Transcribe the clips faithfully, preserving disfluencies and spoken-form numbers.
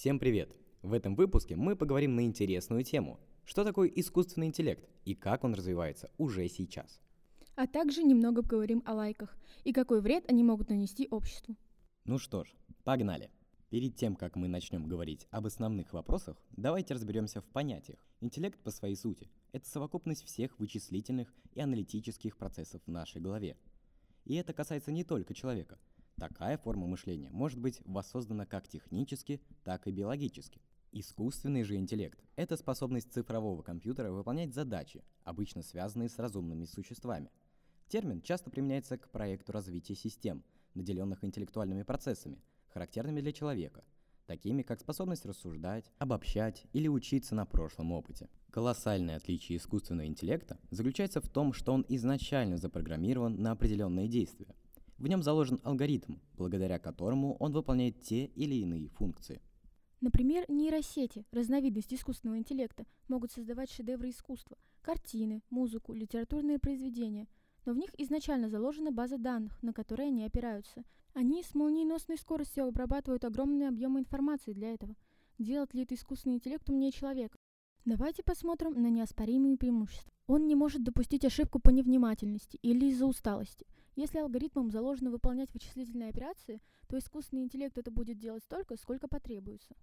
Всем привет! В этом выпуске мы поговорим на интересную тему. Что такое искусственный интеллект и как он развивается уже сейчас. А также немного поговорим о лайках и какой вред они могут нанести обществу. Ну что ж, погнали! Перед тем, как мы начнем говорить об основных вопросах, давайте разберемся в понятиях. Интеллект по своей сути – это совокупность всех вычислительных и аналитических процессов в нашей голове. И это касается не только человека. Такая форма мышления может быть воссоздана как технически, так и биологически. Искусственный же интеллект – это способность цифрового компьютера выполнять задачи, обычно связанные с разумными существами. Термин часто применяется к проекту развития систем, наделенных интеллектуальными процессами, характерными для человека, такими как способность рассуждать, обобщать или учиться на прошлом опыте. Колоссальное отличие искусственного интеллекта заключается в том, что он изначально запрограммирован на определенные действия. В нем заложен алгоритм, благодаря которому он выполняет те или иные функции. Например, нейросети, разновидность искусственного интеллекта, могут создавать шедевры искусства, картины, музыку, литературные произведения, но в них изначально заложена база данных, на которые они опираются. Они с молниеносной скоростью обрабатывают огромные объемы информации для этого. Делает ли это искусственный интеллект умнее человека? Давайте посмотрим на неоспоримые преимущества. Он не может допустить ошибку по невнимательности или из-за усталости. Если алгоритмам заложено выполнять вычислительные операции, то искусственный интеллект это будет делать столько, сколько потребуется.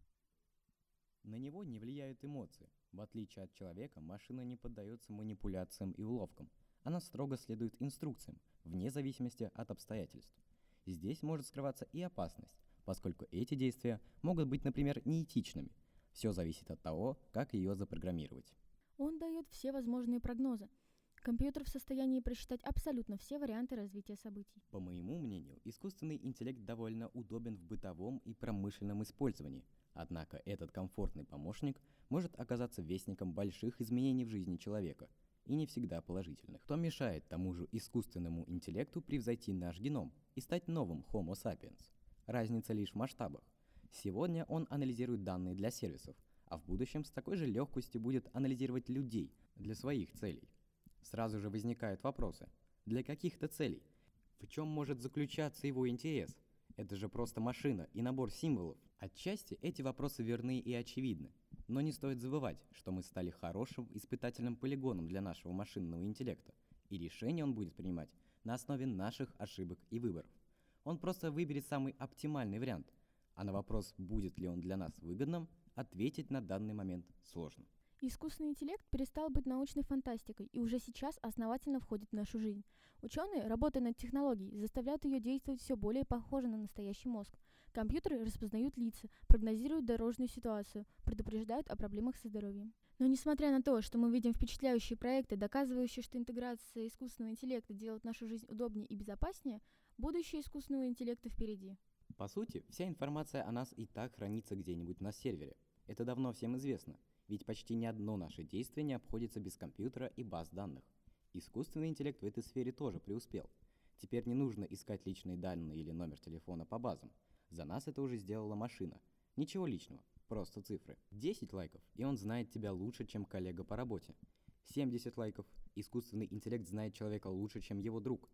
На него не влияют эмоции. В отличие от человека, машина не поддается манипуляциям и уловкам. Она строго следует инструкциям, вне зависимости от обстоятельств. Здесь может скрываться и опасность, поскольку эти действия могут быть, например, неэтичными. Все зависит от того, как ее запрограммировать. Он дает все возможные прогнозы. Компьютер в состоянии просчитать абсолютно все варианты развития событий. По моему мнению, искусственный интеллект довольно удобен в бытовом и промышленном использовании. Однако этот комфортный помощник может оказаться вестником больших изменений в жизни человека, и не всегда положительных. Что мешает тому же искусственному интеллекту превзойти наш геном и стать новым Homo sapiens? Разница лишь в масштабах. Сегодня он анализирует данные для сервисов, а в будущем с такой же легкостью будет анализировать людей для своих целей. Сразу же возникают вопросы. Для каких-то целей? В чем может заключаться его интерес? Это же просто машина и набор символов. Отчасти эти вопросы верны и очевидны. Но не стоит забывать, что мы стали хорошим испытательным полигоном для нашего машинного интеллекта, и решение он будет принимать на основе наших ошибок и выборов. Он просто выберет самый оптимальный вариант, а на вопрос, будет ли он для нас выгодным, ответить на данный момент сложно. Искусственный интеллект перестал быть научной фантастикой и уже сейчас основательно входит в нашу жизнь. Ученые, работая над технологией, заставляют ее действовать все более похоже на настоящий мозг. Компьютеры распознают лица, прогнозируют дорожную ситуацию, предупреждают о проблемах со здоровьем. Но несмотря на то, что мы видим впечатляющие проекты, доказывающие, что интеграция искусственного интеллекта делает нашу жизнь удобнее и безопаснее, будущее искусственного интеллекта впереди. По сути, вся информация о нас и так хранится где-нибудь на сервере. Это давно всем известно, ведь почти ни одно наше действие не обходится без компьютера и баз данных. Искусственный интеллект в этой сфере тоже преуспел. Теперь не нужно искать личные данные или номер телефона по базам. За нас это уже сделала машина. Ничего личного, просто цифры. десять лайков, и он знает тебя лучше, чем коллега по работе. семьдесят лайков, искусственный интеллект знает человека лучше, чем его друг.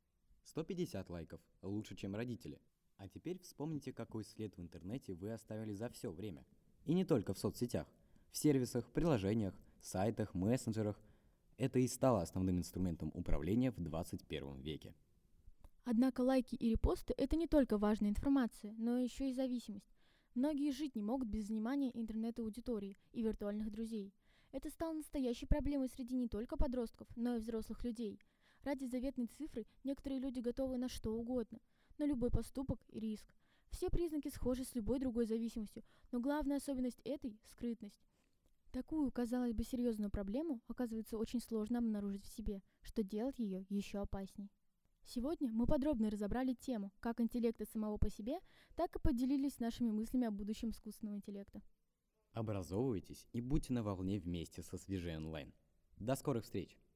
сто пятьдесят лайков, лучше, чем родители. А теперь вспомните, какой след в интернете вы оставили за все время. И не только в соцсетях. В сервисах, приложениях, сайтах, мессенджерах. Это и стало основным инструментом управления в двадцать первом веке. Однако лайки и репосты – это не только важная информация, но еще и зависимость. Многие жить не могут без внимания интернет-аудитории и виртуальных друзей. Это стало настоящей проблемой среди не только подростков, но и взрослых людей. Ради заветной цифры некоторые люди готовы на что угодно, на любой поступок и риск. Все признаки схожи с любой другой зависимостью, но главная особенность этой – скрытность. Такую, казалось бы, серьезную проблему оказывается очень сложно обнаружить в себе, что делает ее еще опасней. Сегодня мы подробно разобрали тему как интеллекта самого по себе, так и поделились нашими мыслями о будущем искусственного интеллекта. Образовывайтесь и будьте на волне вместе со Свежей онлайн. До скорых встреч!